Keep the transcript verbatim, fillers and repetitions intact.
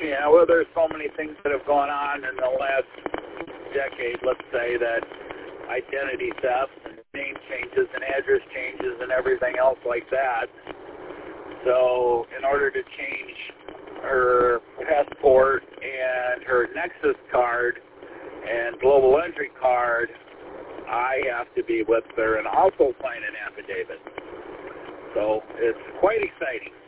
Yeah, well, there's so many things that have gone on in the last decade, let's say, that identity theft and name changes and address changes and everything else like that. So in order to change her passport and her Nexus card and global entry card, I have to be with her and also sign an affidavit. So it's quite exciting.